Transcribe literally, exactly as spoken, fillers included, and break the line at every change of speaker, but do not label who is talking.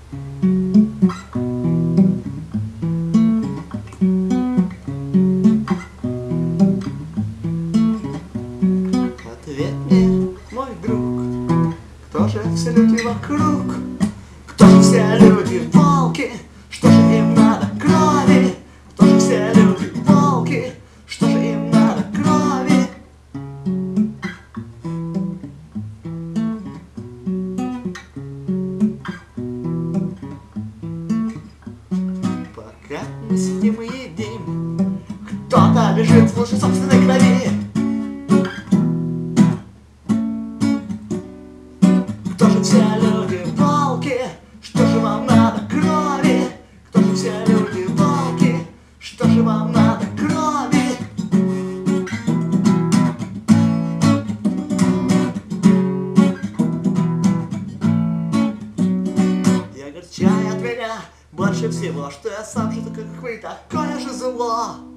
Ответь мне, мой друг, кто же все люди вокруг? Кто же все люди волки? Что же им надо крови? Кто же все люди волки? Что же им надо крови? Пока мы сидим и едим, кто-то бежит в луже собственной крови. Кто же все люди волки? Что же вам надо крови? Кто же все люди волки? Что же вам надо крови? И огорчает меня больше всего, что я сам же, как вы, такое же зло.